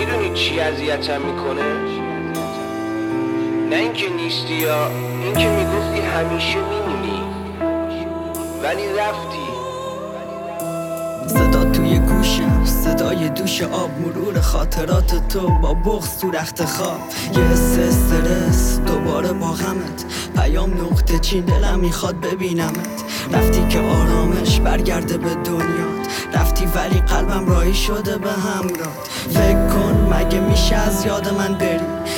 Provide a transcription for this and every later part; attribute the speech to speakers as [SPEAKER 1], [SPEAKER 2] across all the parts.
[SPEAKER 1] میدونی چی اذیتم میکنه؟ نه اینکه نیستی یا اینکه میگفتی همیشه میمونی ولی رفتی.
[SPEAKER 2] صدا توی گوشم، صدای دوش آب، مرور خاطرات تو با بغض تو رخت خواب. یه حس استرس دوباره با غمت، پیام نقطه چین، دلم میخواد ببینمت. رفتی که آرامش برگرده به دنیات، رفتی ولی قلبم راهی شده به همرات. فکر کن مگه میشه از یاد من بری،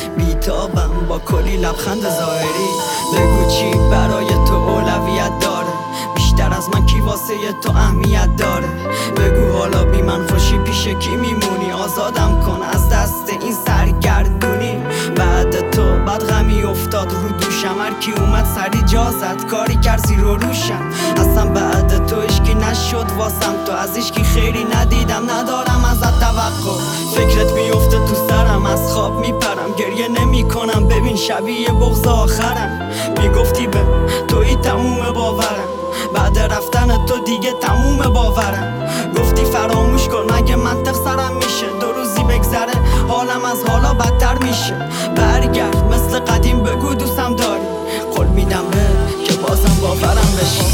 [SPEAKER 2] بیتابم با کلی لبخند ظاهری. بگو چی برای تو اولویت داره، بیشتر از من کی واسه تو اهمیت داره. بگو حالا بی من خوشی پیش کی میمونی، آزادم کن از دست این سرگردونی. بعد تو بعد غمی افتاد رو دوشم، هر کی اومد سری جا زد، کاری کرد زیر و روشم. اصلا بعد تو اشکی نشد واسم، تو از اشکی خیری ندیدم، ندارم ازت توقع. فکرت بیفته تو سرم، از خواب میپرم، گریه نمی کنم، ببین شبیه بغض آخرم. میگفتی به توی تموم باورم، بعد رفتن تو دیگه تموم باورم. گفتی فراموش کن مگه منطق سرم میشه، دو روزی بگذره حالم از حالا بدتر میشه. برگرد مثل قدیم بگو دوستم داری، قول میدم به که بازم باورم بشی.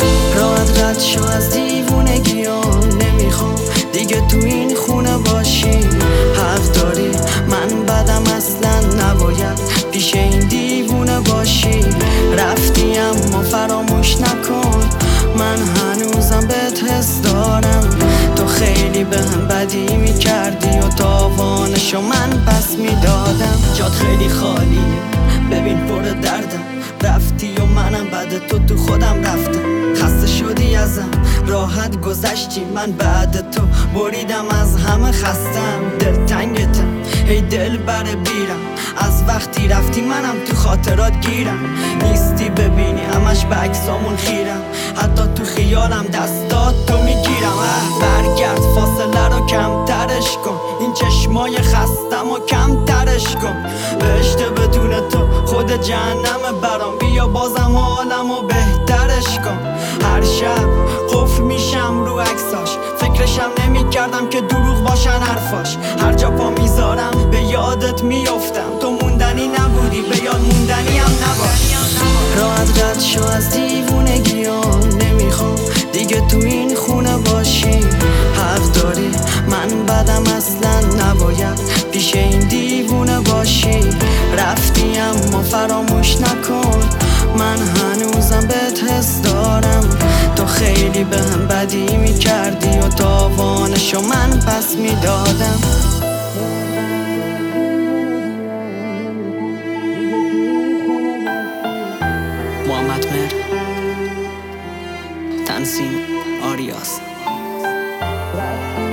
[SPEAKER 2] راحت رد شو از دیوونگیان، نمیخوام دیگه تو این خونه باشی. حق داری من بدم اصلا نباید پیش این دیوونه باشی. رفتی اما فراموش نکن، من هنوزم بهت حس دارم. تو خیلی بهم بدی میکردی و تاوانشو من پس میدادم. جات خیلی خالیه ببین پر دردم، رفتی و منم بعد تو خودم رفتم. خسته شدی ازم راحت گذشتی، من بعد تو بریدم از همه خستم. دل تنگتم ای دل بر بیرم، از وقتی رفتی منم تو خاطرات گیرم. نیستی ببینی همش به عکسامون خیرم، حتی تو خیالم دستات تو میگیرم. برگرد فاصله رو کمترش کن، این چشمای خستم و کمترش کن. بهشت بدون تو خود جهنم برام، بیا بازم حالم و بهترش کن. هر شب قفل میشم رو عکساش، فکرشم نمیکردم که دروغ باشن حرفاش. هر جا پا میذارم به یادت میافتم، تو موندنی نبودی به یاد موندنی هم نباش. راحت رد شو از دیوونگیان، نمیخوام دیگه تو این خونه باشی. حق داری من بدم اصلا نباید پیش این دیوونه باشی. رفتی اما فراموش نکن، من هنوزم بهت حس دارم. تو خیلی بهم بدی میکردی و تاوانشو من پس میدادم. محمد مهر، تنظیم آریاس.